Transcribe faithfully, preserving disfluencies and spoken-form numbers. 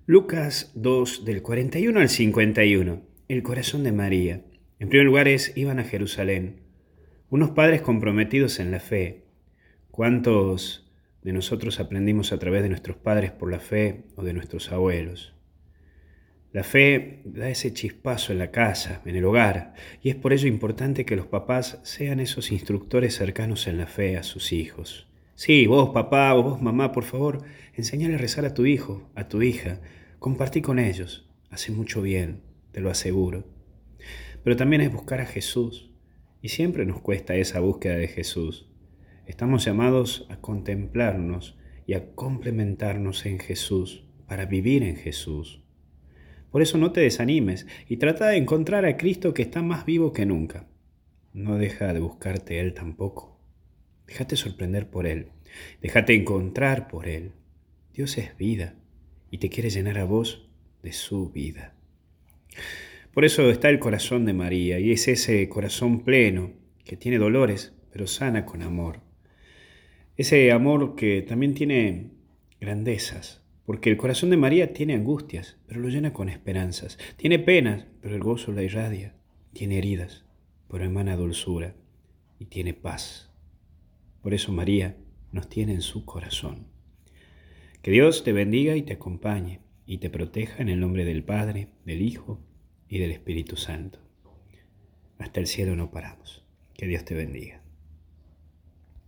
Lucas dos, del cuarenta y uno al cincuenta y uno. El corazón de María. En primer lugar es, iban a Jerusalén. Unos padres comprometidos en la fe. ¿Cuántos de nosotros aprendimos a través de nuestros padres por la fe o de nuestros abuelos? La fe da ese chispazo en la casa, en el hogar, y es por ello importante que los papás sean esos instructores cercanos en la fe a sus hijos. Sí, vos papá o vos mamá, por favor, enseñale a rezar a tu hijo, a tu hija. Compartí con ellos, hace mucho bien, te lo aseguro. Pero también es buscar a Jesús, y siempre nos cuesta esa búsqueda de Jesús. Estamos llamados a contemplarnos y a complementarnos en Jesús, para vivir en Jesús. Por eso no te desanimes y trata de encontrar a Cristo que está más vivo que nunca. No deja de buscarte Él tampoco. Déjate sorprender por Él. Déjate encontrar por Él. Dios es vida y te quiere llenar a vos de su vida. Por eso está el corazón de María, y es ese corazón pleno que tiene dolores, pero sana con amor. Ese amor que también tiene grandezas, porque el corazón de María tiene angustias, pero lo llena con esperanzas. Tiene penas, pero el gozo la irradia. Tiene heridas, pero emana dulzura. Y tiene paz. Por eso María nos tiene en su corazón. Que Dios te bendiga y te acompañe y te proteja en el nombre del Padre, del Hijo y del Espíritu Santo. Hasta el cielo no paramos. Que Dios te bendiga.